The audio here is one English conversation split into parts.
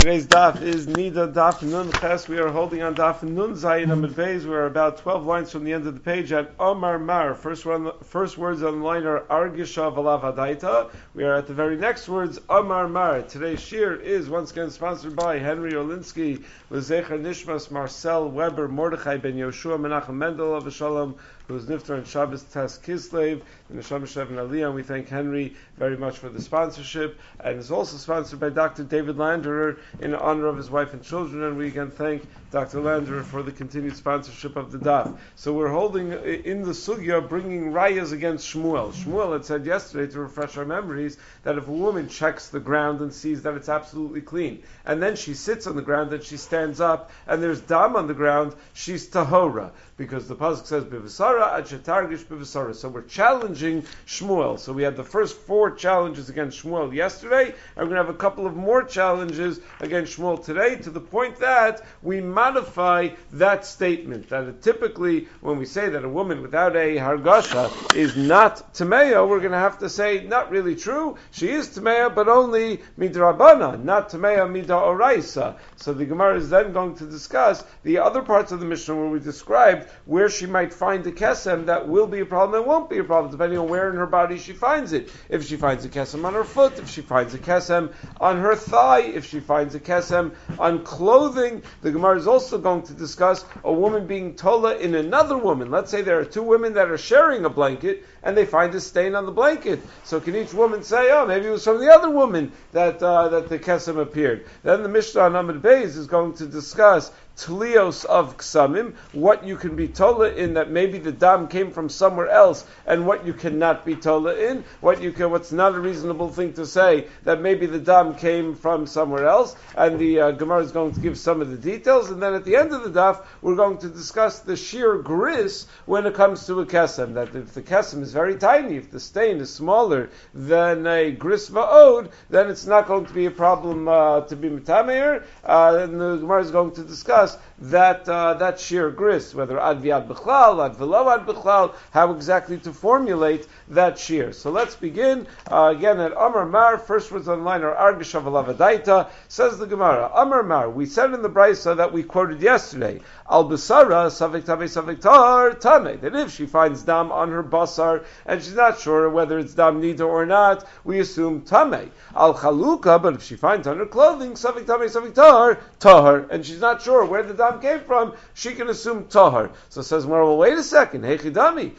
Today's daf is Nida Daf Nun Ches. We are holding on daf Nun Zayin Amud Beis. We are about 12 lines from the end of the page at Omar Mar. First words on the line are Argisha V'lav Hadaita. We are at the very next words, Omar Mar. Today's shir is once again sponsored by Henry Olinsky, L'Zecher Nishmas, Marcel Weber, Mordechai Ben Yoshua, Menachem Mendel of Shalom, who is Niftar and Shabbos Tes Kislev, and Neshama Shev and Aliyah. And we thank Henry very much for the sponsorship. And it's also sponsored by Dr. David Landerer in honor of his wife and children. And we again thank Dr. Landerer for the continued sponsorship of the daf. So we're holding in the sugya, bringing rayas against Shmuel. Shmuel had said yesterday, to refresh our memories, that if a woman checks the ground and sees that it's absolutely clean, and then she sits on the ground and she stands up, and there's dam on the ground, she's tahora, because the pasuk says b'v'sara ad shetargish b'v'sara. So we're challenging Shmuel. So we had the first 4 challenges against Shmuel yesterday, and we're going to have a couple of more challenges against Shmuel today, to the point that we modify that statement, that typically when we say that a woman without a hargasha is not tameya, we're going to have to say, not really true, she is tameya, but only midrabana, not tameya midaoraisa. So the Gemara is then going to discuss the other parts of the Mishnah where we described where she might find a kesem that will be a problem and won't be a problem, depending on where in her body she finds it. If she finds a kesem on her foot, if she finds a kesem on her thigh, if she finds a kesem on clothing. The Gemara is also going to discuss a woman being tola in another woman. Let's say there are 2 women that are sharing a blanket, and they find a stain on the blanket. So can each woman say, oh, maybe it was from the other woman that the kesem appeared? Then the Mishnah on Amud Beis is going to discuss tlios of ksamim, what you can be tola in, that maybe the dam came from somewhere else, and what you cannot be tola in, what's not a reasonable thing to say, that maybe the dam came from somewhere else, and the Gemara is going to give some of the details, and then at the end of the daf, we're going to discuss the sheer gris when it comes to a kesem, that if the kesem is very tiny, if the stain is smaller than a gris va'od, then it's not going to be a problem to be metameir, and the Gemara is going to discuss that sheer gris, whether ad viad b'chlal, ad v'lo ad b'chlal, how exactly to formulate that sheer. So let's begin again at Amar Mar. First words on the line are Argisha v'lav hadaita. Says the Gemara, Amar Mar, we said in the brisa that we quoted yesterday, al basara savik tame savik tar tame, that if she finds dam on her basar and she's not sure whether it's dam nida or not, we assume tame. Al chaluka, but if she finds on her clothing savik tame savik tar tahar, and she's not sure where the dam came from, she can assume tahar. So says Gemara, well, wait a second, hechidami,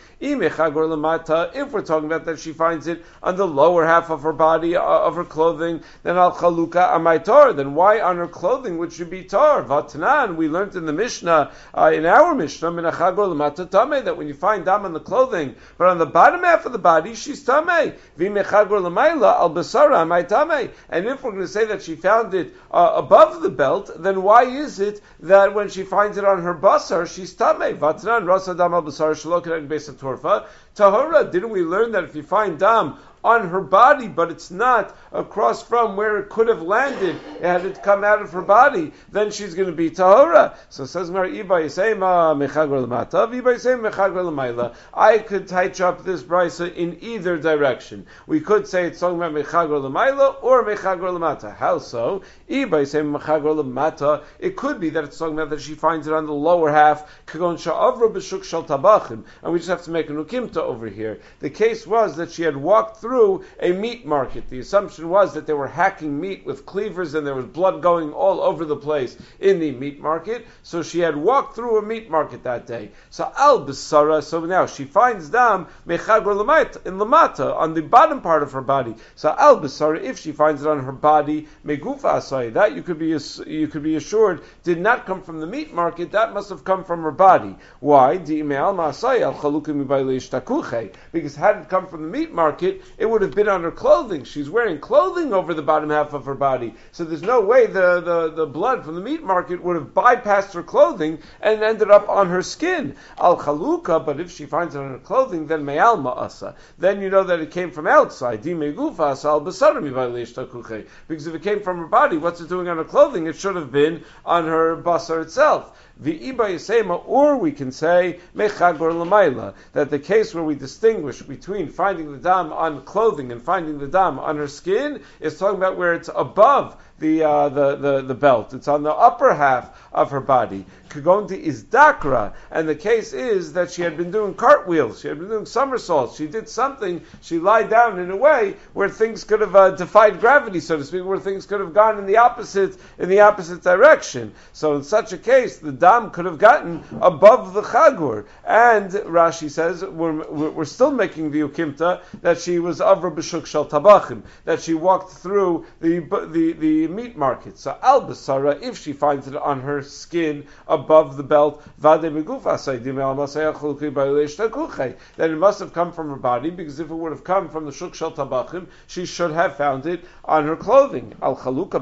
if we're talking about that she finds it on the lower half of her body, of her clothing, then al chaluka amai tar, then why on her clothing would she be tar? Vatnan, we learned in the Mishnah, in our Mishnah, minachagor lemata tame, that when you find dam on the clothing, but on the bottom half of the body, she's tame. V'mechagor lemayla al basara amai tame. And if we're going to say that she found it above the belt, then why is it that when she finds it on her basar, she's tamei? Vatnan rasa dam al basar shelo keneg beis hatorfa tahora. Didn't we learn that if you find dam on her body, but it's not across from where it could have landed, had it come out of her body, then she's going to be tahora. So says Mar, I could touch up this brisa in either direction. We could say it's talking about mechagor l'mayla or mechagor l'mata. How so? It could be that it's talking about that she finds it on the lower half, and we just have to make a nukimta over here. The case was that she had walked through a meat market. The assumption was that they were hacking meat with cleavers and there was blood going all over the place in the meat market. So she had walked through a meat market that day. So al basara, so now she finds dam mechagor l'mayt in lamata, on the bottom part of her body. So al basara, if she finds it on her body, megufa asay, that you could be assured did not come from the meat market, that must have come from her body. Why? Because had it come from the meat market, it would have been on her clothing. She's wearing clothing over the bottom half of her body. So there's no way the blood from the meat market would have bypassed her clothing and ended up on her skin. Al chaluka, but if she finds it on her clothing, then me'al ma'asa. Then you know that it came from outside. Di megufa asa al basara mi'vayleish takuche. Because if it came from her body, what's it doing on her clothing? It should have been on her basar itself. Or we can say mechagor l'mayla, that the case where we distinguish between finding the dam on clothing and finding the dam on her skin is talking about where it's above the belt. It's on the upper half of her body. Kagonti is dakra, and the case is that she had been doing cartwheels, she had been doing somersaults, she did something, she lied down in a way where things could have defied gravity, so to speak, where things could have gone in the opposite direction. So in such a case, the dam could have gotten above the chagur. And Rashi says we're still making the ukimta that she was avra b'shuk shel tabachim, that she walked through the meat market. So al basara, if she finds it on her skin above the belt, then it must have come from her body, because if it would have come from the shuk shel tabachim, she should have found it on her clothing. Al chaluka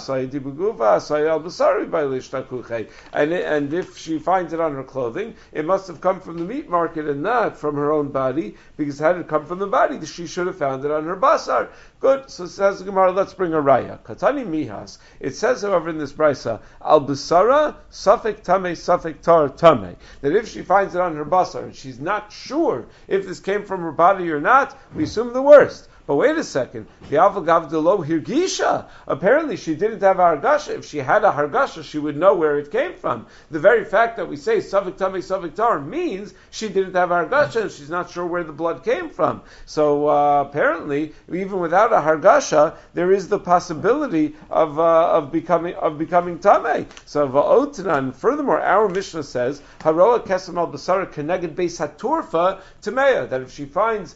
and if she finds it on her clothing, it must have come from the meat market and not from her own body, because had it come from the body, she should have found it on her basar. Good. So says the Gemara, let's bring a raya. Katani mihas. It says, however, in this brisa, al basara safek tame safek tar tame, that if she finds it on her basar and she's not sure if this came from her body or not, we assume the worst. But wait a second, the Avagav Delo Hirgisha. Apparently she didn't have a hargasha. If she had a hargasha, she would know where it came from. The very fact that we say Savik Tame Savik Tar means she didn't have a hargasha and she's not sure where the blood came from. So apparently, even without a hargasha, there is the possibility of becoming Tame. So Va'otnan, furthermore, our Mishnah says, Haroa Kesem al Basara Keneged Beis HaTurfa Tameya, that if she finds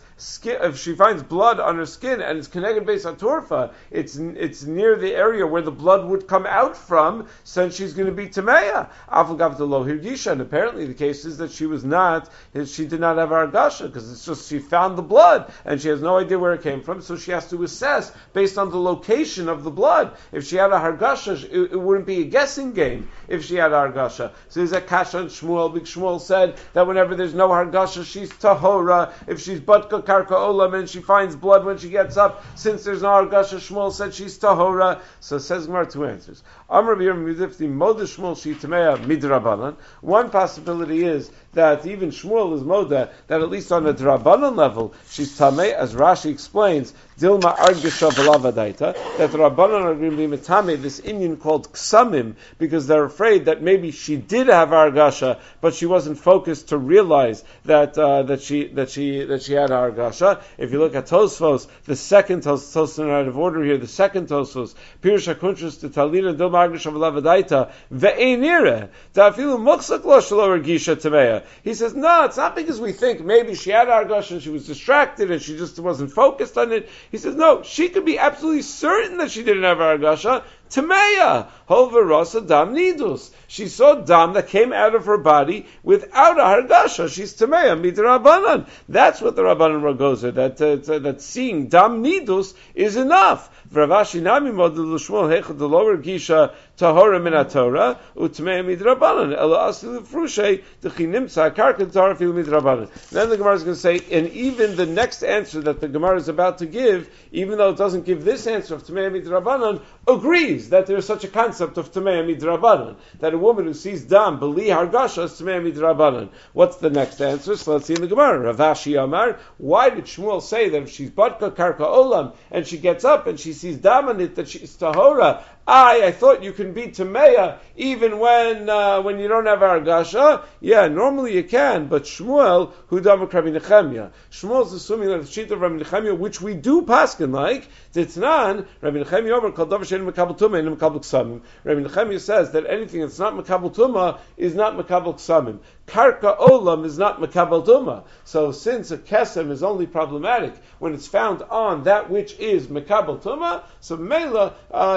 blood on her skin and it's connected based on turfa, it's near the area where the blood would come out from, since she's going to be tameya. Avagav the lo hirgisha, and apparently the case is that she did not have argasha, because it's just she found the blood and she has no idea where it came from, so she has to assess based on the location of the blood. If she had a hargasha, it wouldn't be a guessing game if she had hargasha. So there's a kasha and Shmuel. Big Shmuel said that whenever there's no hargasha, she's tahora. If she's batka karka olam and she finds blood when she gets up, since there's no hargasha, Shmuel said she's tahora. So says Gemara, two answers. Amar b'yirmidifti moda Shmuel she tameya midrabanan. One possibility is that even Shmuel is moda, that at least on a drabanan level she's tamei, as Rashi explains, dilma argisha v'lavadaita, that the rabbanan are going to be metame this Indian called ksamim, because they're afraid that maybe she did have argasha, but she wasn't focused to realize that she had argasha. If you look at Tosfos, the second Tosfos in out of order here, the second Tosfos, Pirush HaKuntrus to Talina dilma argisha v'lavadaita ve'einire ta'afilu muchsak lo shelo argisha tameya. He says, no, it's not because we think maybe she had argasha and she was distracted and she just wasn't focused on it. He says, no, she could be absolutely certain that she didn't have argasha. Tameya, Holverasa dam nidus. She saw dam that came out of her body without a hargasha. She's tameya midrabanan. That's what the Rabbanan Ragozer, that seeing dam nidus is enough. Vravashi nami model l'shmuel hechad the lower gisha tahora min haTorah utmeya midrabanan ela asil frushe dechinimtza karka tahora fil midrabanan. Then the Gemara is going to say, and even the next answer that the Gemara is about to give, even though it doesn't give this answer of tameya midrabanan, agrees that there is such a concept of tameya midrabanan, that a woman who sees dam beli hargasha is tameya midrabanan. What's the next answer? So let's see in the Gemara. Ravashi Amar, why did Shmuel say that if she's batka karka olam and she gets up and she sees dam on it that she's tahora? I thought you can be tameya even when you don't have argasha. Yeah, normally you can, but Shmuel, who damak Rabbi Nechemia, Shmuel's assuming that the sheet of Rabbi Nechemia, which we do paskin like, Titnan, Rabbi Nechemia Omer called davar shein mekabel tumah and mekabel ksamim. Rabbi Nechemia says that anything that's not mekabel tumah is not mekabel ksamim. Karka olam is not mekabel tumah. So since a kesem is only problematic when it's found on that which is mekabel tumah, so mela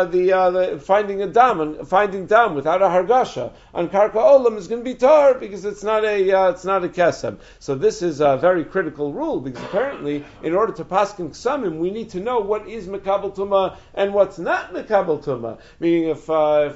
finding dam without a hargasha on karka olam is going to be tar, because it's not a kesem. So this is a very critical rule, because apparently in order to paskin ksamim we need to know what is mekabel tumah and what's not mekabel tumah. Meaning if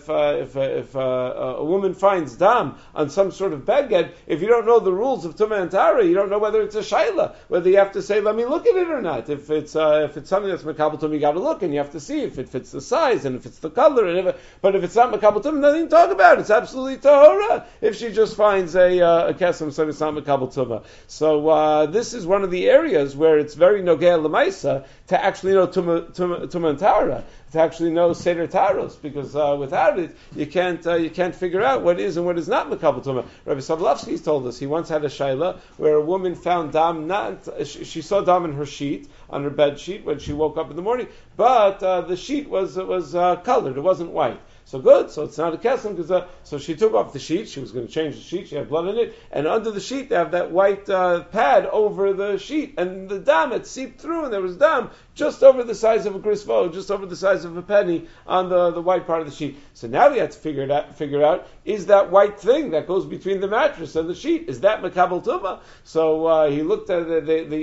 a woman finds dam on some sort of beged, if you don't know the rules of tumah and tara, you don't know whether it's a shaila, whether you have to say let me look at it or not. If it's something that's mekabel tumah, you got to look and you have to see if it fits the size and if it's the color, but if it's not mekabel tumah, nothing to talk about. It's absolutely tahora if she just finds a kesem, so it's not mekabel tumah. So this is one of the areas where it's very nogea l'maisa to actually know Tuma and Tara, to actually know Seder Taros, because without it, you can't figure out what is and what is not Makabel Tuma. Rabbi Sablovsky told us he once had a shaila where a woman found dam, she saw dam in her sheet, on her bed sheet when she woke up in the morning, but the sheet was colored, it wasn't white. So good, so it's not a kesem, because so she took off the sheet, she was going to change the sheet, she had blood in it, and under the sheet they have that white pad over the sheet, and the dam had seeped through, and there was dam just over the size of a grisvo, just over the size of a penny on the white part of the sheet. So now we had to figure out, is that white thing that goes between the mattress and the sheet, is that Makabel Tuma? So he looked at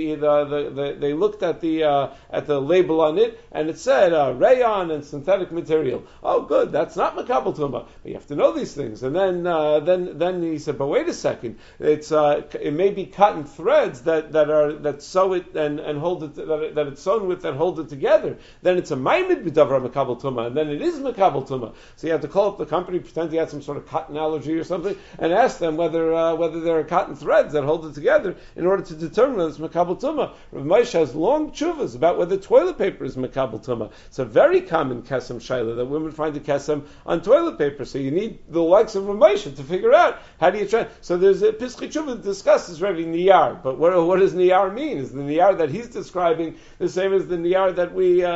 they looked at the label on it, and it said rayon and synthetic material. Oh, good, that's not Makabel Tuma. But you have to know these things. And then he said, but wait a second, it may be cotton threads that sew it and hold it, that it's sewn with, that hold it together. Then it's a maimid b'davar Makabel Tuma, and then it is Makabel Tuma. So you have to call up the company, pretend you had some sort of cotton allergy or something, and ask them whether there are cotton threads that hold it together in order to determine whether it's Makabel Tuma. Rav Moshe has long tshuvas about whether toilet paper is Makabel Tuma. It's a very common kesem shaila that women find a kesem on toilet paper. So you need the likes of Rav Moshe to figure out how do you try. So there's a Pischei Tshuva that discusses already niyar, but what does niyar mean? Is the niyar that he's describing the same as the niyar that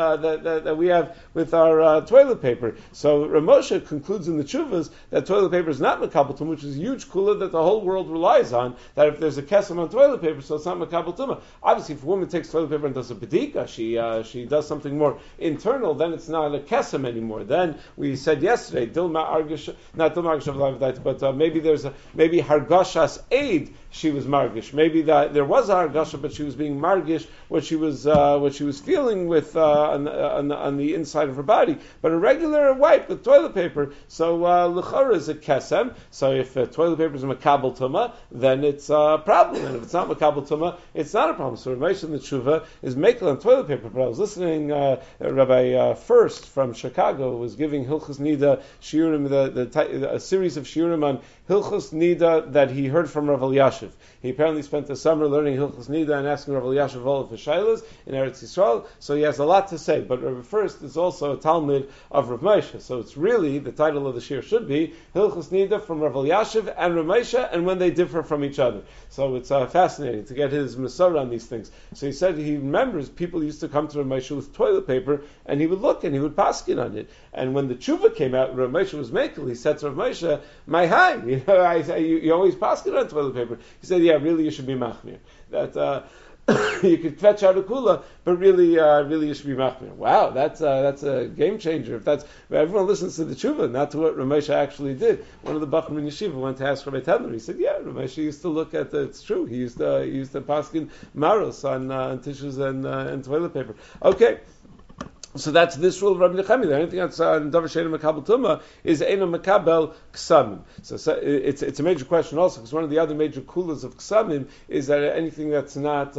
we have with our toilet paper? So Rav Moshe concludes in the Tshuvas that toilet paper is not Makabel Tuma, which is a huge kula that the whole world relies on, that if there's a kesem on toilet paper, so it's not Makabel Tuma. Obviously, if a woman takes toilet paper and does a bedika, she does something more internal, then it's not a kesem anymore. Then we said yesterday, Dilma Argish, not Dilma Argish, but maybe Hargashas aid, she was margish. Maybe that there was a hargasha, but she was being margish what she was feeling with on the inside of her body. But a regular wipe with toilet paper, so l'chara is a kesem. So if toilet paper is a makabel tuma, then it's a problem. And if it's not makabel tuma, it's not a problem. So Rav Moshe in the tshuva is makel on toilet paper. But I was listening, Rabbi First from Chicago was giving Hilchos Nida shiurim, a series of shiurim on Hilchos Nida that he heard from Rav Elyashiv. He apparently spent the summer learning Hilchos Nida and asking Rav Elyashiv all of his shaylas in Eretz Yisrael, so he has a lot to say. But Rav First is also a Talmud of Rav Moshe, so it's really, the title of the shir should be Hilchos Nida from Rav Elyashiv and Rav Moshe, and when they differ from each other. So it's fascinating to get his Masorah on these things. So he said he remembers people used to come to Rav Moshe with toilet paper, and he would look and he would paskin on it. And when the tshuva came out, Rav Moshe was makel. He said to Rav Moshe, "My hi, you always paskin on toilet paper." He said, "Yeah, really, you should be machmir. That you could fetch out a kula, but really you should be machmir." Wow, that's a game changer. If everyone listens to the tshuva, not to what Rav Moshe actually did. One of the bachrim in yeshiva went to ask Rabbi Tedler. He said, "Yeah, Rav Moshe used to look at it's true. He used to paskin maros on tissues and toilet paper." Okay. So that's this rule of Rabbi Nechemi. Anything that's in Davar Sheina Makabel Tuma is Eina Makabel Ksamim. So it's a major question also, because one of the other major kulas of Ksamim is that anything that's not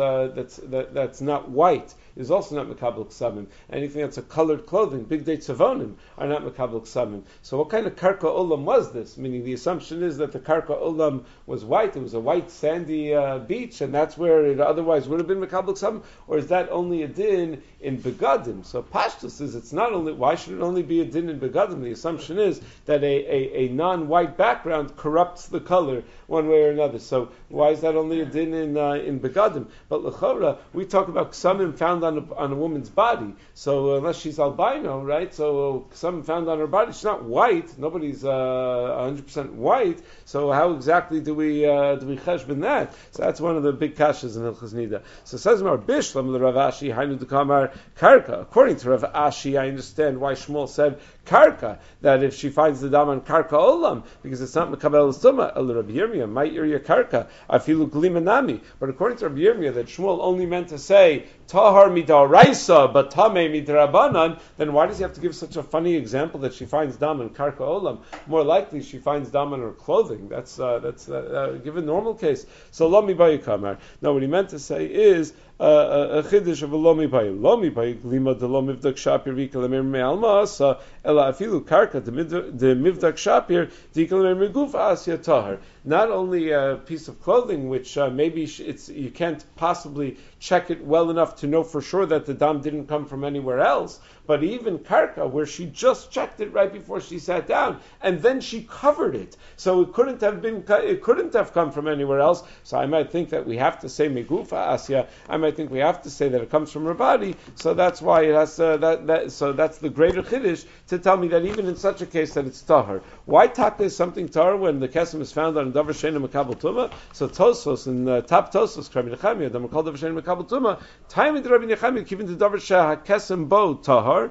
white is also not Makabel Ksamim. Anything that's a colored clothing, big day tzavonim, are not Makabel Ksamim. So what kind of Karka Olam was this? Meaning the assumption is that the Karka Olam was white. It was a white sandy beach, and that's where it otherwise would have been Makabel Ksamim. Or is that only a din in Begadim? So Pashtus is it's not only, why should it only be a din in Begadim? The assumption is that a non-white background corrupts the color one way or another. So why is that only a din in Begadim? But L'chora, we talk about Ksamim found on a woman's body. So unless she's albino, right? So Ksamim found on her body, she's not white. Nobody's 100% white. So how exactly do we cheshbon that? So that's one of the big kashas in Hilchos Nida. So says Mar Bishlam the Rav Ashi Hainu Dekamar Karka. According to Rav Ashi, I understand why Shmuel said Karka, that if she finds the dam on Karka Olam, because it's not Makabel Suma, El Rabbi Yirmiyah, might Irya Karka, Afilu Glimanami. But according to Rabbi Yirmiyah, that Shmuel only meant to say Tahar midaraisa, but Tameh midrabanan, then why does he have to give such a funny example that she finds dam on Karka Olam? More likely she finds dam on her clothing. That's given normal case. So Lo mi bayu kamar. No, what he meant to say is a chiddush of a lomi pay glima de lomi v'dak shapir v'ikalamir me'alma ela afilu karka de mivdak shapir v'ikalamir meguf asya tahar. Not only a piece of clothing, which maybe you can't possibly check it well enough to know for sure that the dam didn't come from anywhere else, but even karka, where she just checked it right before she sat down, and then she covered it, so it couldn't have come from anywhere else. So I might think that we have to say megufa asya. I might think we have to say that it comes from her body. So that's why it has so that's the greater chiddush to tell me that even in such a case that it's tahar. Why taka is something tahar when the kesem is found on davar sheina mekabel tuma? So Tosos in top Tosos Rabbi Nechemia, the called davar sheina mekabel tuma. Time in the Rabbi Nechemia given to davar sheh kesem bo tahar.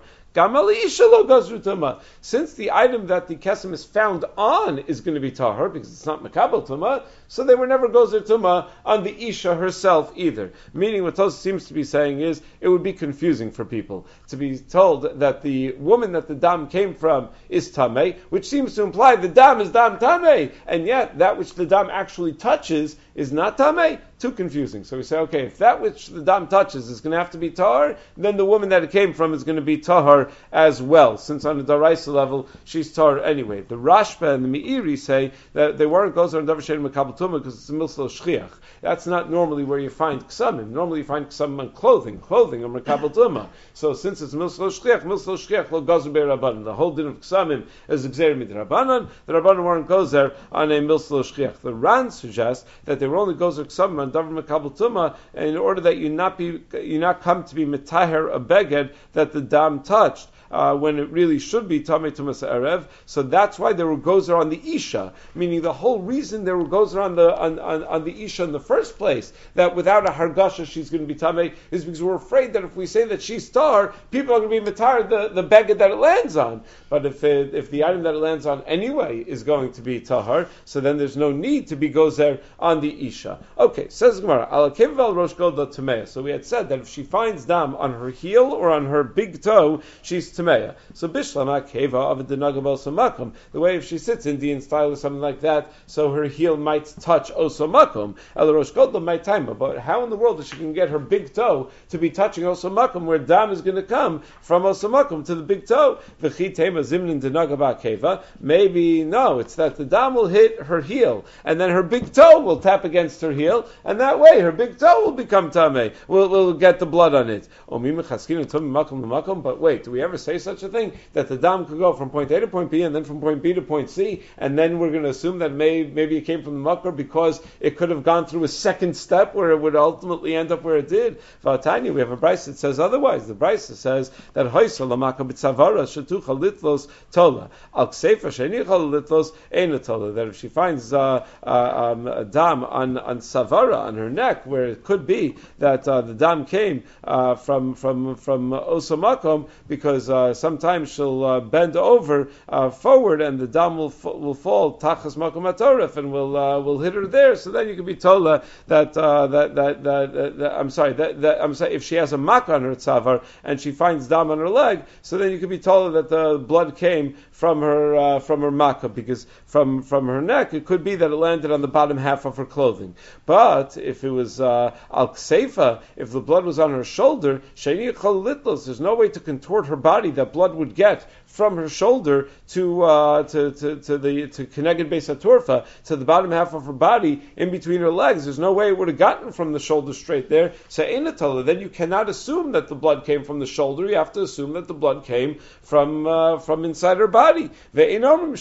Since the item that the kesem is found on is going to be tahar because it's not mekabel tuma, so they were never gozer tuma on the isha herself either. Meaning, what Tosa seems to be saying is it would be confusing for people to be told that the woman that the dam came from is tamei, which seems to imply the dam is dam tamei, and yet that which the dam actually touches is not tamei. Too confusing. So we say, okay, if that which the dam touches is going to have to be tahar, then the woman that it came from is going to be tahar as well, since on the daraisa level she's tahar anyway. The Rashba and the Meiri say that they weren't gozer on davar shein mekabel tuma because it's a milsel shchiach. That's not normally where you find ksamim. Normally you find ksamim on clothing or mekabel tuma. So since it's milsel shchiach lo gozer be'rabanan. The whole din of ksamim is gzeir midrabanan. The rabbanan weren't gozer on a milsel shchiach. The Ran suggests that they were only gozer ksamim on davar mekabel tuma in order that you not come to be mitaher a beged that the dam touched. When it really should be Tamei Tumas Erev, so that's why there were gozer on the Isha, meaning the whole reason there were gozer on the Isha in the first place, that without a Hargasha she's going to be Tamei, is because we're afraid that if we say that she's Tar, people are going to be Matar the beged that it lands on. But if the item that it lands on anyway is going to be Tahar, so then there's no need to be gozer on the Isha. Okay, says Gemara, Al Keval Rosh Golda Tamei. So we had said that if she finds dam on her heel or on her big toe, she's Tameya. So Bishlama Keva of the Nagabel Samakum. The way if she sits Indian style or something like that, so her heel might touch Osamakum. El Rosh Golda might time, but how in the world is she can get her big toe to be touching Osamakum where dam is going to come from Osamakum to the big toe? V'chi Tema Zimnin de Nagaba Keva. Maybe no, it's that the dam will hit her heel and then her big toe will tap against her heel, and that way her big toe will become Tamei. We'll get the blood on it. But wait, do we ever say such a thing that the dam could go from point A to point B and then from point B to point C, and then we're going to assume that maybe it came from the makar because it could have gone through a second step where it would ultimately end up where it did? Vatanya, we have a brayse that says otherwise. The brayse says that hoysa lamaka b'tzavara shetucha litlos tola al kseifa shenicha litlos eina tola. That if she finds a dam on savara on her neck, where it could be that the dam came from osamakom, because sometimes she'll bend over forward and the dam will fall tachas makom atorif and will hit her there. So then you can be told that I'm sorry if she has a mak on her tzavar and she finds dam on her leg, so then you can be told that the blood came from her makkah, because from her neck it could be that it landed on the bottom half of her clothing. But if it was al kseifa, if the blood was on her shoulder, sheni chol litlos, there's no way to contort her body that blood would get from her shoulder to Keneged Beis HaTorfa, to the bottom half of her body in between her legs. There's no way it would have gotten from the shoulder straight there. So Einatola, then you cannot assume that the blood came from the shoulder. You have to assume that the blood came from inside her body. Well,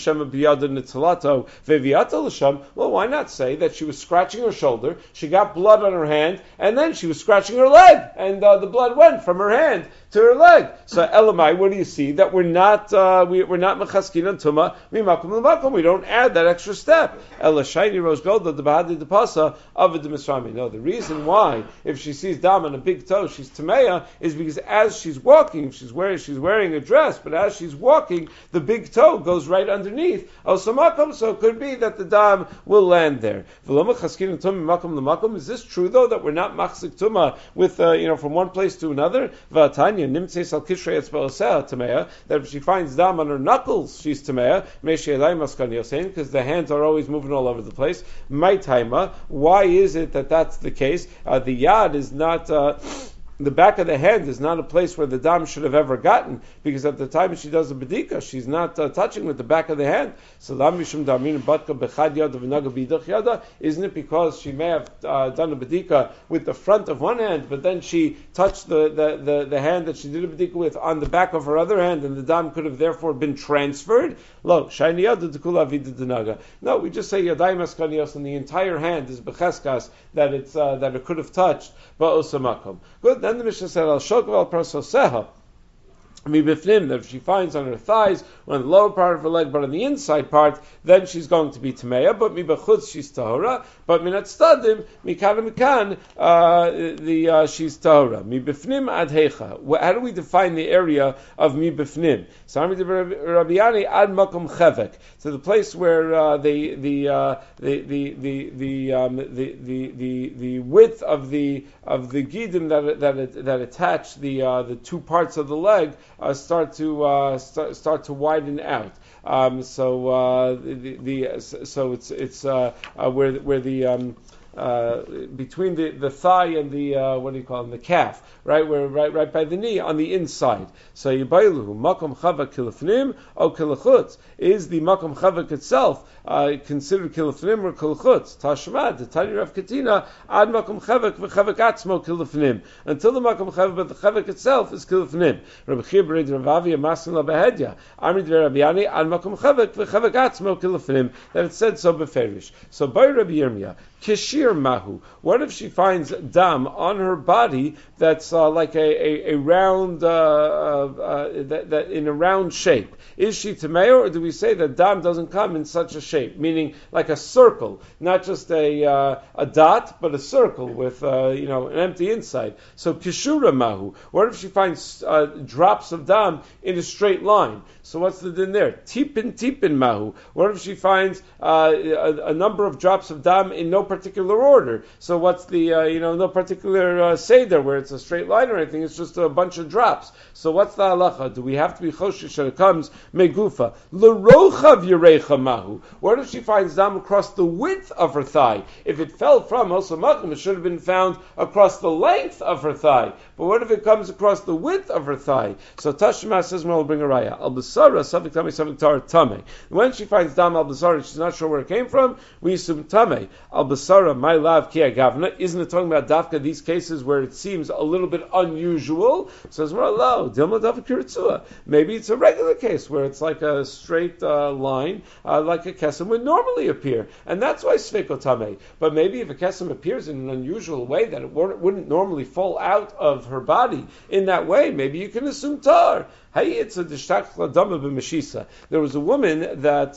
why not say that she was scratching her shoulder, she got blood on her hand, and then she was scratching her leg, and the blood went from her hand to her leg. So Elamai, what do you see? That we're not mechaskin on tuma mimakum l'makum. We don't add that extra step. Ela shayni rosh golda the bahadi the pasa of the misrami. No, the reason why if she sees dam on a big toe she's tameya is because as she's walking, she's wearing a dress, but as she's walking, the big toe goes right underneath osamakum. So it could be that the dam will land there. V'lo mechaskin on tuma mimakum l'makum. Is this true though, that we're not machzik tuma with from one place to another? V'atanya nimtzeis al kishrei etzba'oseh tameya, that if she finds dam on her knuckles, she's tamea. Because the hands are always moving all over the place. My taima. Why is it that that's the case? The yad is not. The back of the hand is not a place where the dam should have ever gotten, because at the time she does a bedika, she's not touching with the back of the hand. So isn't it because she may have done a bedika with the front of one hand, but then she touched the hand that she did a bedika with on the back of her other hand, and the dam could have therefore been transferred? No, we just say yadayim askanios, and the entire hand is becheskas that it could have touched, but osamakom. Good. Then the Mishnah said, "Al shokav al prasoseha." Mibifnim, that if she finds on her thighs or on the lower part of her leg, but on the inside part, then she's going to be tameya. But mibachutz she's tahora. But minat stadim mikan she's tahora. Mibifnim ad hecha. How do we define the area of mibifnim? So Rabbiani ad makom chevek, to the place where the width of the gidim that attach the two parts of the leg start to widen out. So it's where the between the thigh and the what do you call them, the calf, right? Where right by the knee on the inside. So yibayluhu makom chavak kilafnim o kilachutz. Is the makom chavak itself considered kilafnim or kilachutz? Tashmad the Tani Rav Katina ad makom chavak v'chavak atzmo kilafnim, until the makom chavak, but the chavak itself is kilafnim. Rabbi Chia b'reid Rav Avi amasin la behedya Amri dver Rabbi Yani ad makom chavak v'chavak atzmo kilafnim, that it said so beferish. So by Rabbi Yirmiyah, Kishir mahu. What if she finds dam on her body that's like a round, that in a round shape? Is she tameo, or do we say that dam doesn't come in such a shape, meaning like a circle, not just a dot, but a circle with an empty inside? So kishura mahu. What if she finds drops of dam in a straight line? So what's the din there? Tipin mahu. What if she finds a number of drops of dam in no particular order? So what's the no particular seder where it's a straight line or anything? It's just a bunch of drops. So what's the halacha? Do we have to be choshish when it comes megufa l'rochav yirecha mahu? What if she finds dam across the width of her thigh? If it fell from osamakim, it should have been found across the length of her thigh. But what if it comes across the width of her thigh? So Tashma says, "We'll bring a raya al basara sabik tame sabik tar tame." When she finds dam al basara, she's not sure where it came from. We assume tame al basara my lav ki agavna. Isn't it talking about dafka these cases where it seems a little bit unusual? Says Ralo dilma dafka kiritzua. Maybe it's a regular case where it's like a straight line, like a kesem would normally appear, and that's why sveko tame. But maybe if a kesem appears in an unusual way that it wouldn't normally fall out of her body in that way, maybe you can assume tar. Hey, it's a dishtach ladama b'meshisa. There was a woman that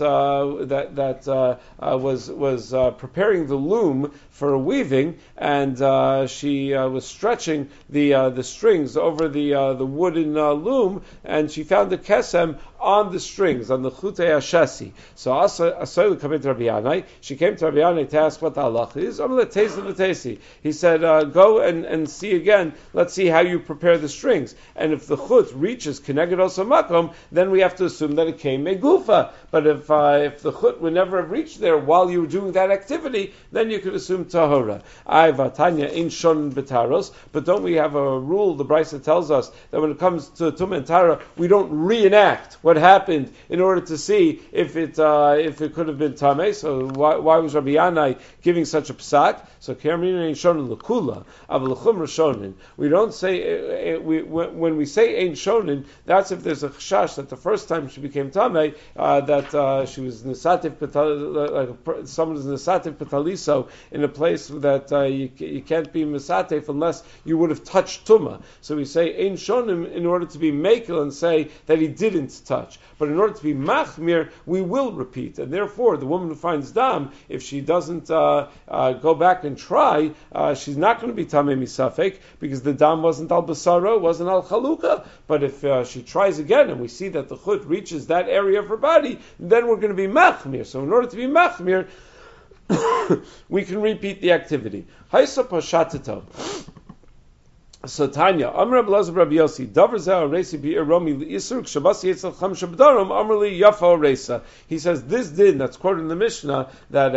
was preparing the loom for a weaving, and she was stretching the strings over the wooden loom, and she found a kesem on the strings, on the chutei hashasi. So Asaylu came to Rabbi Yanai. She came to Rabbi Yanai to ask what the halach is. He said, go and see again. Let's see how you prepare the strings. And if the chut reaches keneged osa makom, then we have to assume that it came megufa. But if the chut would never have reached there while you were doing that activity, then you could assume tahora. Tanya in shon betaros. But don't we have a rule? The Brisa tells us that when it comes to tum and tara, we don't reenact what happened in order to see if it could have been tameh. So why was Rabbi Yanai giving such a psak? So kermin ein shonin lekula aval lechumra shonin. We don't say when we say ein shonin, that's if there's a chashash that the first time she became tameh that she was nesativ like someone is nesativ petaliso in a place that you can't be mesatif unless you would have touched tuma. So we say ein shonim in order to be makel and say that he didn't touch. But in order to be machmir, we will repeat. And therefore, the woman who finds dam, if she doesn't go back and try, she's not going to be tamei misafek, because the dam wasn't al basara, wasn't al chaluka. But if she tries again, and we see that the chut reaches that area of her body, then we're going to be machmir. So in order to be machmir, we can repeat the activity. Haisa pashatito. So Tanya, Amr Abelazar Rabbi Yossi, Davar Zeh Reisi Bi'eromi L'Isur Kshabasi Yetzel Cham Shabdarim Amr Li Yafa Reisa. He says this din that's quoted in the Mishnah that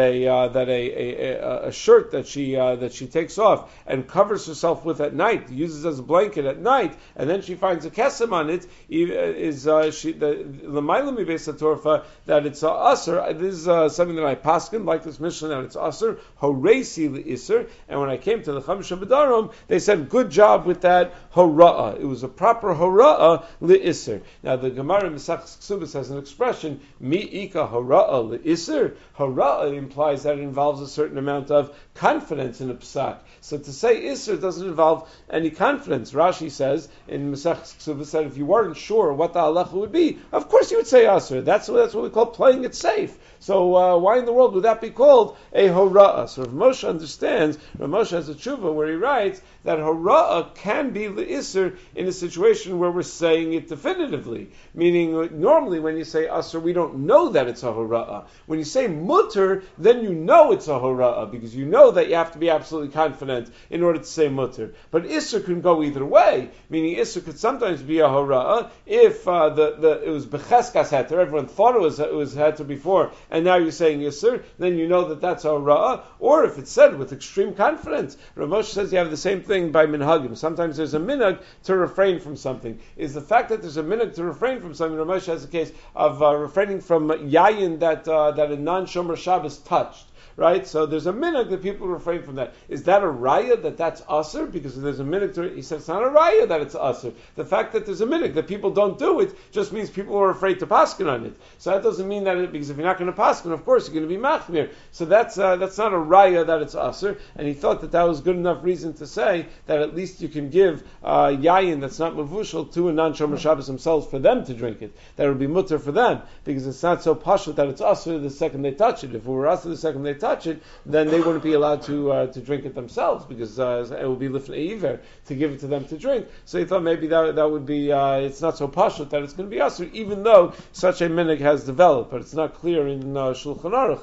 a shirt that she takes off and covers herself with at night, uses as a blanket at night, and then she finds a kesem on it, is she the L'Mayla Mi Beis HaTorfa that it's a aser. This is something that I paskin like this Mishnah that it's aser Horeisi L'Isur. And when I came to the Cham Shabdarim, they said good job with that hora'ah. It was a proper hora'ah li'isr. Now the Gemara in Mesachos Ksubos has an expression, mi'ika hora'ah li'isr. Hora'ah implies that it involves a certain amount of confidence in a psak. So to say isr doesn't involve any confidence. Rashi says in Mesachos Ksubos that if you weren't sure what the halacha would be, of course you would say asr. That's what we call playing it safe. So why in the world would that be called a hora'ah? So Rav Moshe understands, Rav Moshe has a tshuva where he writes that hora'ah can be l'isr in a situation where we're saying it definitively. Meaning, normally when you say asr, we don't know that it's a hora'ah. When you say mutter, then you know it's a hora'ah, because you know that you have to be absolutely confident in order to say mutter. But isr can go either way, meaning isr could sometimes be a hora'ah if it was becheskas heter, everyone thought it was heter before, and now you're saying isr, then you know that that's a hora'ah, or if it's said with extreme confidence. Rav Moshe says you have the same thing by minhagim. Sometimes there's a minhag to refrain from something. Is the fact that there's a minhag to refrain from something, Rav Moshe has a case of refraining from yayin that a non-shomer Shabbos touched. Right? So there's a minhag that people refrain from that. Is that a raya that's asr? Because there's a minhag to it. He said it's not a raya that it's asr. The fact that there's a minhag that people don't do it just means people are afraid to paskin on it. So that doesn't mean that because if you're not going to paskin, of course you're going to be machmir. So that's not a raya that it's asr. And he thought that was good enough reason to say that at least you can give yayin that's not mavushal to a non-shomer Shabbos themselves for them to drink it. That would be mutter for them because it's not so pashut that it's asr the second they touch it. If it were asr the second they touch it, then they wouldn't be allowed to drink it themselves because it would be lifnei iver to give it to them to drink. So he thought maybe that would be it's not so pashut that it's going to be asr, even though such a minhag has developed, but it's not clear in Shulchan Aruch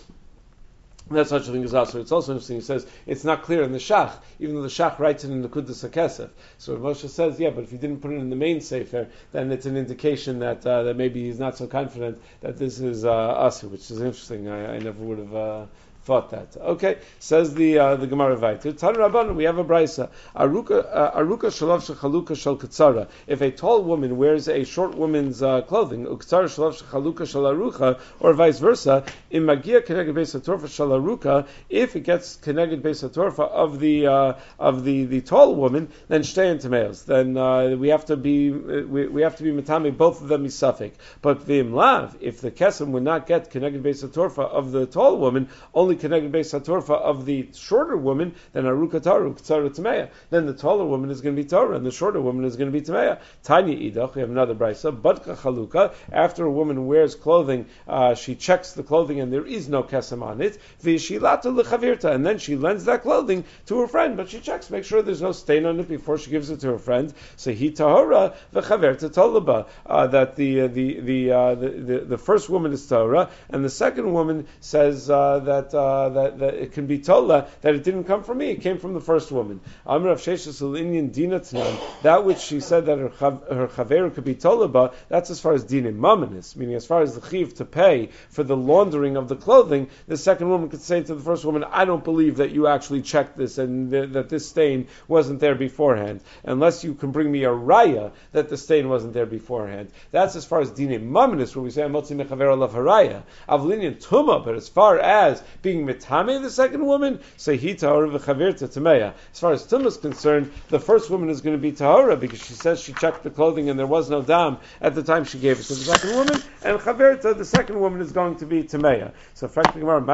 that such a thing is asr. It's also interesting. He says it's not clear in the Shach, even though the Shach writes it in the Kudus HaKesef. So Moshe says, yeah, but if you didn't put it in the main sefer, then it's an indication that maybe he's not so confident that this is asr, which is interesting. I never would have thought that. Okay, says the Gemara Vayter. Tan Rabbanan, we have a brisa. Aruka shalav shechaluka shel katzara. If a tall woman wears a short woman's clothing, ukatzara shalav shechaluka shel arucha, or vice versa, in magia keneged beis hatorfa shel aruka, if it gets keneged beis hatorfa of the tall woman, then shtei tameos. Then we have to be metame both of them misafik. But v'im lav, if the kesem would not get keneged beis hatorfa of the tall woman, only connected beis hatorfa of the shorter woman, then aruka taru ktsara tameya. Then the taller woman is going to be Torah, and the shorter woman is going to be tameya. Tanya idach. We have another brisa. Badka chaluka. After a woman wears clothing, she checks the clothing, and there is no kesem on it. V'shilata lechavirta, and then she lends that clothing to her friend, but she checks, make sure there's no stain on it before she gives it to her friend. So he tahora v'chavirta tolaba. That the first woman is Torah, and the second woman says that it can be tola that it didn't come from me, it came from the first woman. Amr of Sheshas Inyan Dina Tnan, that which she said that her chaver could be tola, that's as far as dinim mamanis, meaning as far as the chiv to pay for the laundering of the clothing. The second woman could say to the first woman, I don't believe that you actually checked this and that this stain wasn't there beforehand, unless you can bring me a raya that the stain wasn't there beforehand. That's as far as dinim mamanis, where we say Amotzi mechaver alav haraya. Avlinian tuma, but as far as being mitame the second woman, say he tahora v'chavirta tameya. As far as tumah is concerned, the first woman is going to be tahora because she says she checked the clothing and there was no dam at the time she gave it to the second woman, and chavirta, the second woman, is going to be tameya. So frankly, why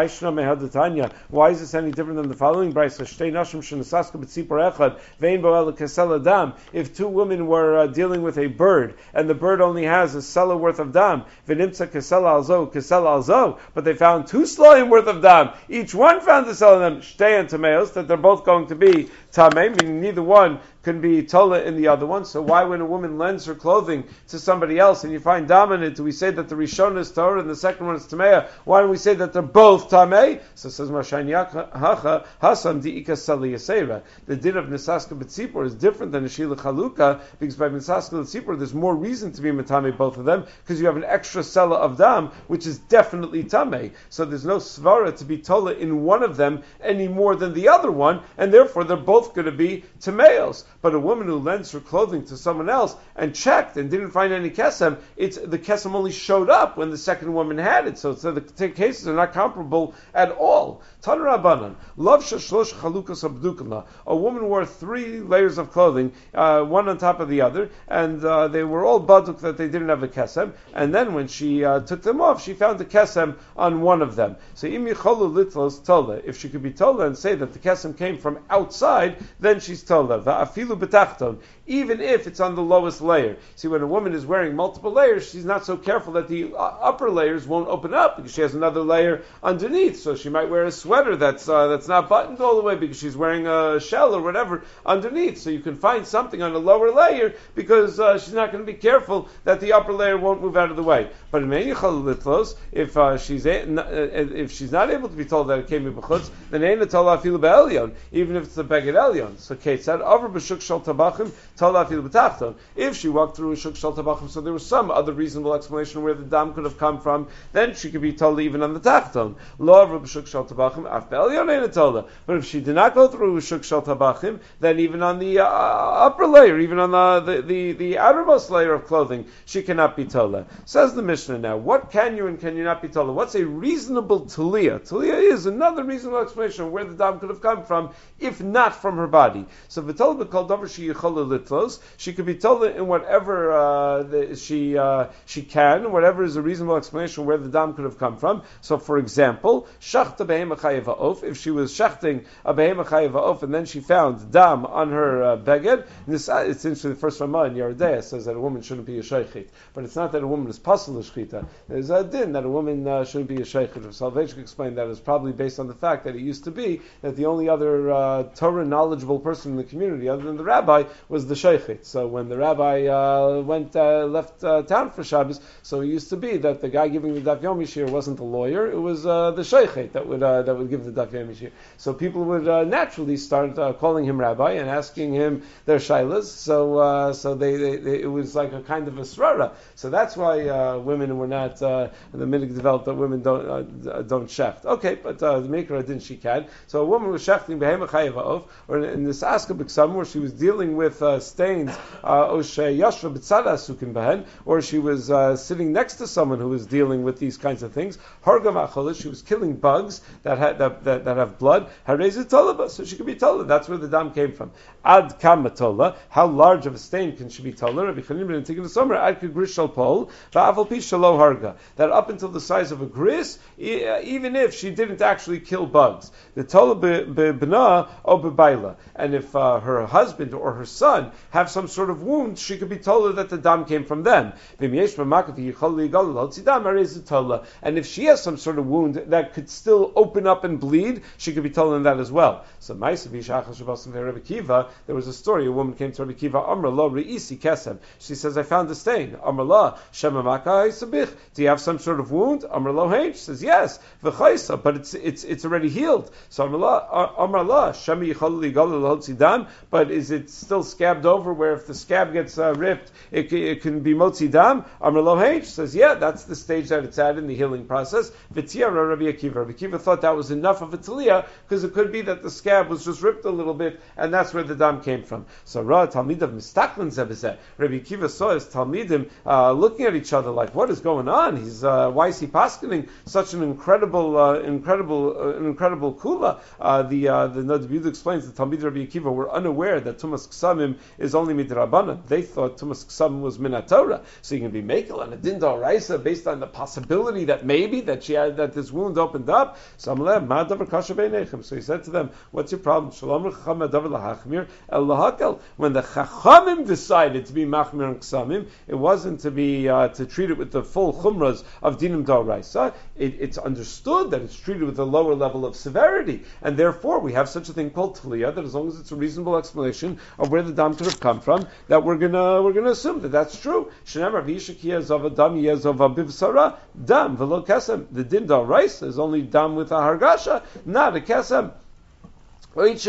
is this any different than the following brayso? Shtei nashim shenasaska b'tzipor echad vein bo'el kesel dam. If two women were dealing with a bird and the bird only has a selah worth of dam, v'nimtza kesel alzo, but they found two sloim worth of dam. Each one found the selah of them shtei and tameos, that they're both going to be tamei, meaning neither one can be tola in the other one. So why, when a woman lends her clothing to somebody else and you find dominant, do we say that the Rishon is Torah and the second one is Tameya? Why don't we say that they're both Tamei? So it says Mashani Hacha Hasan Diika Sali Yaseira. The din of Nisaska B'tzipor is different than Ashila Chaluka, because by Nisaska B'tzipor there's more reason to be Matame both of them, because you have an extra sela of dam, which is definitely Tamei. So there's no svara to be tola in one of them any more than the other one, and therefore they're both going to be Tameos. But a woman who lends her clothing to someone else and checked and didn't find any kesem, the kesem only showed up when the second woman had it. So the cases are not comparable at all. Tan Rabbanan, Lav Shashlosh Chalukas Abdukana. A woman wore 3 layers of clothing, one on top of the other, and they were all baduk that they didn't have a kesem. And then when she took them off, she found the kesem on one of them. So Im Yicholu Litlos Tola. If she could be tola and say that the kesem came from outside, then she's tola. Va'afilu betachton. Even if it's on the lowest layer. See, when a woman is wearing multiple layers, she's not so careful that the upper layers won't open up because she has another layer underneath. So she might wear a sweater that's not buttoned all the way because she's wearing a shell or whatever underneath. So you can find something on the lower layer because she's not going to be careful that the upper layer won't move out of the way. But if she's not able to be told that it came in b'chutz, then ain't tola afilu be'elyon, even if it's the beged elyon. So Kate said, "Over b'shuk shel tabachim." If she walked through a shuk shal tabachim, so there was some other reasonable explanation where the dam could have come from, then she could be told even on the tachton. But if she did not go through a shuk shal tabachim, then even on the upper layer, even on the outermost layer of clothing, she cannot be tola. Says the Mishnah now, what can you and can you not be tola? What's a reasonable taliyah? Taliyah is another reasonable explanation of where the dam could have come from, if not from her body. So v'tola b'kol davar she yichola litlos, she could be told in whatever she can, whatever is a reasonable explanation where the dam could have come from. So, for example, shachta behema chayiv ha'of, if she was shachting a behema chayiv ha'of and then she found dam on her beged, it's interesting, the first Ramah in Yeridea says that a woman shouldn't be a sheichit, but it's not that a woman is pasul shchita. There's a din that a woman shouldn't be a sheichit. Salvation explained that is probably based on the fact that it used to be that the only other Torah knowledgeable person in the community, other than the rabbi, was the sheichit. So when the rabbi left town for Shabbos, so it used to be that the guy giving the daf yomi shir wasn't the lawyer; it was the sheichit that would give the daf yomi shir. So people would naturally start calling him rabbi and asking him their shailas. So they it was like a kind of a srara. So that's why women were not the minhag developed that women don't shecht. Okay, but the mikra didn't she can. So a woman was shechting behema chayiv ha'of, or in this aska b'ksam where she was dealing with stains, or she was sitting next to someone who was dealing with these kinds of things. She was killing bugs that have blood. So she could be tola. That's where the dam came from. Ad kamatola. How large of a stain can she be tola? That up until the size of a gris, even if she didn't actually kill bugs, the tola b'bna or b'bayla, and if her husband or her son have some sort of wound, she could be told that the dam came from them. And if she has some sort of wound that could still open up and bleed, she could be told in that as well. So there was a story, a woman came to Rabbi Kiva, Amra lo re'isi kesem. She says, I found a stain. Amra la, do you have some sort of wound? Amra lo hein. She says, yes. V'chaisa, but it's already healed. So Amra la, but is it still scabbed over where if the scab gets ripped, it can be motzi dam? Amar lo hein says, yeah, that's the stage that it's at in the healing process. V'tiyara Rabbi Akiva. Rabbi Akiva thought that was enough of a taliyah because it could be that the scab was just ripped a little bit and that's where the dam came from. So Ra Talmidav Mistaklan Zebizeh. Rabbi Akiva saw his Talmidim looking at each other like, what is going on? Why is he paskening such an incredible kula? The Nodabud explains the Talmid Rabbi Akiva were unaware that Tumas Ksamim is only midrabanan. They thought Tumas Ksamim was minatora. So you can be makel on a din d'oraisa based on the possibility that maybe that she had that this wound opened up. So he said to them, "What's your problem?" When the Chachamim decided to be machmir and ksamim, it wasn't to be to treat it with the full chumras of dinim d'oraisa. It's understood that it's treated with a lower level of severity, and therefore we have such a thing called tli. Talia, that as long as it's a reasonable explanation of where the dam could have come from, that we're gonna assume that that's true. Shenemar v'yishakia zava dam yezova bivsara dam v'lo kesem. The din d'oraisa is only dam with a hargasha, not a kesem. If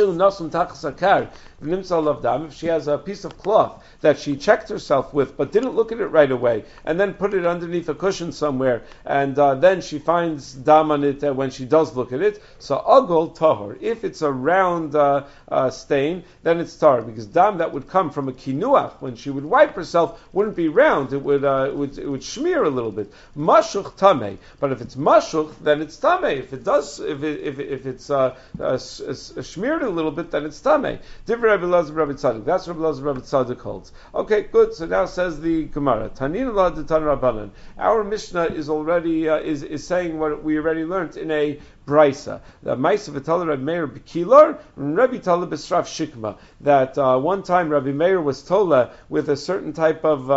she has a piece of cloth that she checked herself with but didn't look at it right away and then put it underneath a cushion somewhere and then she finds dam on it when she does look at it, so agol tahor. If it's a round stain, then it's tahor, because dam that would come from a kinuach when she would wipe herself wouldn't be round, it would smear a little bit. Mashuch tameh, but if it's mashuch, then it's tameh. If it's smeared a little bit, then it's tameh. Different Rabbi Elazar, Rabbi Tzadok. That's Rabbi Elazar, Rabbi Tzadok holds. Okay, good. So now says the Gemara. Tanin la de Tan Rabbanan. Our Mishnah is already is saying what we already learned in a Brisa. The Ma'aser v'Tala Rabbi Meir b'Kilar, Rabbi Tala b'Sraf Shikma. That one time Rabbi Meir was tola with a certain type of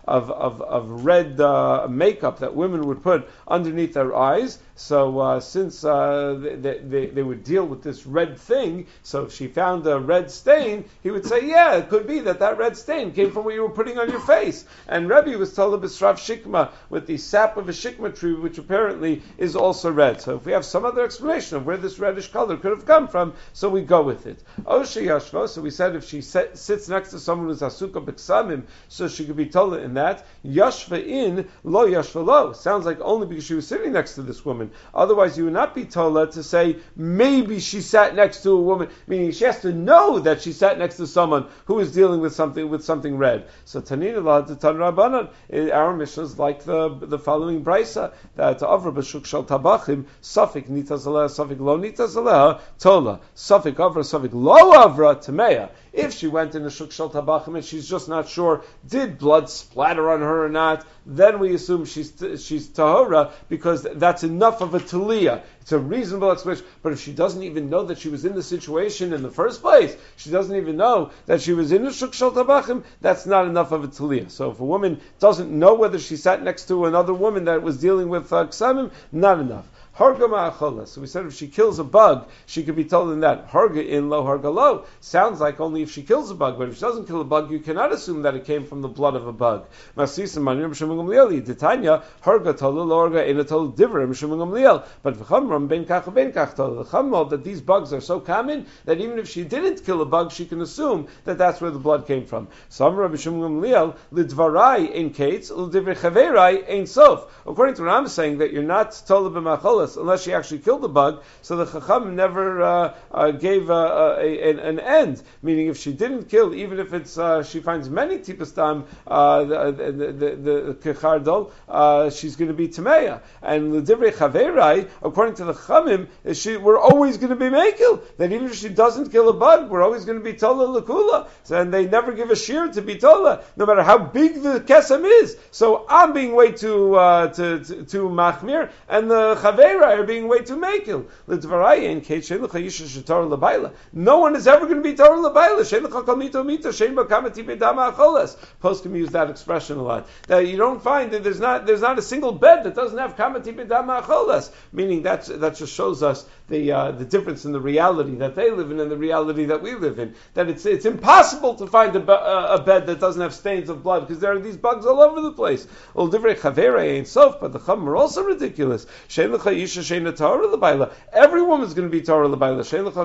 red makeup that women would put underneath their eyes. So since they would deal with this red thing, so if she found a red stain, he would say, yeah, it could be that red stain came from what you were putting on your face. And Rabbi was tola b'Sraf Shikma, with the sap of a shikma tree, which apparently is also red. So if we have some other explanation of where this reddish color could have come from, so we go with it. Oshe Yashva, so we said if she sits next to someone who's Asuka B'Ksamim, so she could be told in that. Yashva in, lo Yashva lo. Sounds like only because she was sitting next to this woman. Otherwise, you would not be told to say, maybe she sat next to a woman, meaning she has to know that she sat next to someone who is dealing with something red. So Tanina la de Tan Rabbanan, our Mishnah is like the following brisa, that Avra B'Shuk Shal Tabachim, Safik Nita Zaleha, Safik Lo Nita Zaleha, Tola, Safik Avra, Safik Lo Avra, Tameya. If she went in a Shuk Shal Tabachim and she's just not sure, did blood splatter on her or not, then we assume she's tahora, because that's enough of a taliyah. It's a reasonable explanation. But if she doesn't even know that she was in the situation in the first place, she doesn't even know that she was in a Shuk Shal Tabachim, that's not enough of a taliyah. So if a woman doesn't know whether she sat next to another woman that was dealing with ksamim, not enough. Harga ma'achola. So we said if she kills a bug, she could be told in that. Harga in lo, harga lo. Sounds like only if she kills a bug, but if she doesn't kill a bug, you cannot assume that it came from the blood of a bug. Masisa manir b'shemung gamliel. Ditanya, harga tola lo harga ina tola divra b'shemung gamliel. But v'chamram ben kach tola. The chum that these bugs are so common that even if she didn't kill a bug, she can assume that that's where the blood came from. Samra b'shemung gamliel lidvarai in kates l'divrei chaverai ein sof. According to what I'm saying, that you're not tola b'machola unless she actually killed the bug, so the Chacham never gave an end. Meaning, if she didn't kill, even if it's she finds many tipas dam, the kechardol, she's going to be tameya. And the divrei chaverai, according to the Chachamim, we're always going to be mekil. That even if she doesn't kill a bug, we're always going to be tola lakula. So, and they never give a shear to be tola, no matter how big the kesem is. So I'm being way too machmir, and the chaverai are being way too makil. No one is ever going to be Torah L'bayla. Poskim use that expression a lot. That you don't find that there's not a single bed that doesn't have kamati b'dama acholas. Meaning that just shows us the difference in the reality that they live in and the reality that we live in. That it's impossible to find a bed that doesn't have stains of blood, because there are these bugs all over the place. But the Chum are also ridiculous. Every woman's going to be Torah L'bayla.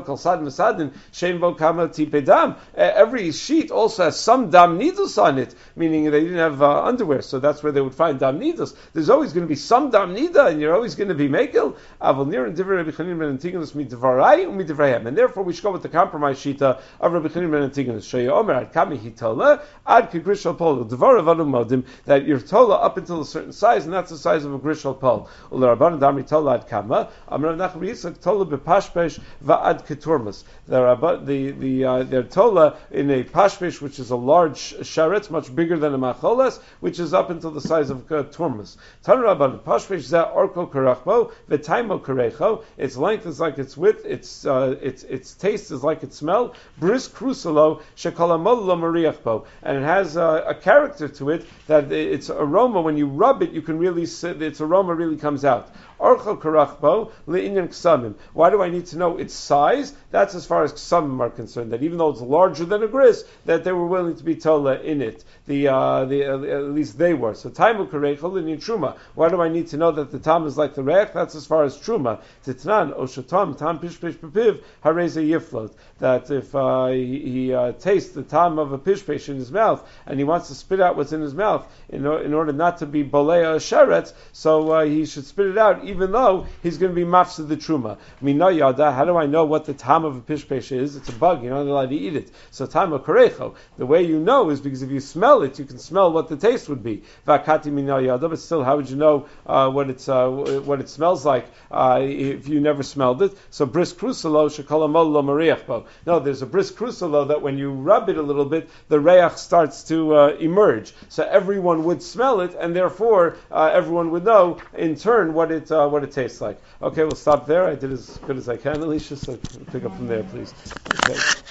Every sheet also has some dam nidus on it, meaning they didn't have underwear, so that's where they would find dam nidus. There's always going to be some dam nida, and you're always going to be mekel. And therefore we should go with the compromise shita of Rabbi Chanin ben Antigonus. That you're tola up until a certain size, and that's the size of a grishal pole. They're tola in a pashpesh, which is a large sharet, much bigger than a macholes, which is up until the size of turmus. Its length is like its width, its taste is like its smell. Bris krusalo shekalamolo mariachbo, and it has a character to it that its aroma, when you rub it, you can really its aroma really comes out. Archel karachbo le'inyan ksamim. Why do I need to know its size? That's as far as ksamim are concerned. That even though it's larger than a gris, that they were willing to be tola in it. At least they were. So taimu karechel le'inyan truma. Why do I need to know that the tam is like the reich? That's as far as truma. Titnan oshatam tam pishpesh pepiv hareze yiflot. That if he tastes the tam of a pishpesh in his mouth and he wants to spit out what's in his mouth in order not to be bolea sheret, so he should spit it out even though he's going to be mafsed the truma. Mina yada. How do I know what the tam of a pishpesh is? It's a bug. You're not allowed to eat it. So tam karecho. The way you know is because if you smell it, you can smell what the taste would be. Vakati mina yada. But still, how would you know what it smells like if you never smelled it? So bris krusalo shekalamol lo mariachbo. No, there's a bris krusalo that when you rub it a little bit, the reach starts to emerge. So everyone would smell it, and therefore everyone would know in turn what it tastes like. Okay, we'll stop there. I did as good as I can, Alicia. So pick up from there, please. Okay.